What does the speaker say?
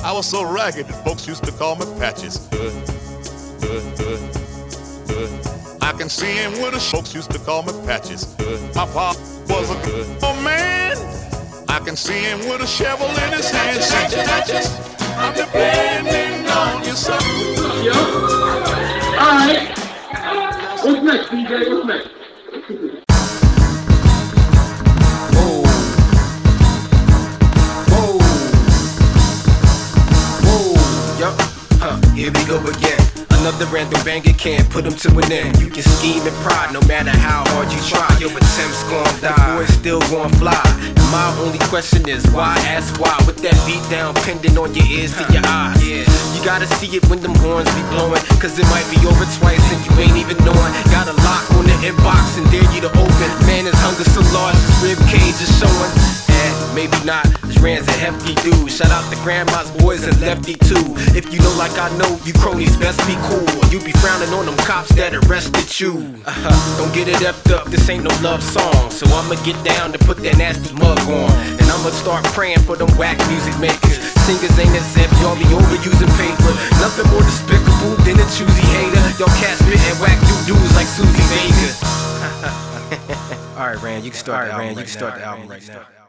I was so ragged that folks used to call me Patches. I can see him with the folks used to call me Patches. My pop was a good man. I can see him with a shovel in his hand. Patches, I'm depending on you, son. Yo. Alright. What's next, DJ? What's next? Here we go again. Another random banger can't put them to an end. You can scheme and pride no matter how hard you try. Your attempts gon' die, boy, still gon' fly. And my only question is why, ask why. With that beat down pending on your ears to your eyes. You gotta see it when them horns be blowing, cause it might be over twice and you ain't even knowing. Got a lock on the inbox and dare you to open. Man, his hunger so large, his rib cage is showing. Maybe not, this Rand's a hefty dude. Shout out to grandma's boys and lefty too. If you know like I know, you cronies best be cool, or you be frowning on them cops that arrested you. Don't get it effed up, this ain't no love song. So I'ma get down to put that nasty mug on. And I'ma start praying for them whack music makers. Singers ain't exempt, y'all be overusing paper. Nothing more despicable than a choosy hater. Y'all cats spittin' whack dudes like Susie Vega. Alright, Rand, you can start the album right now.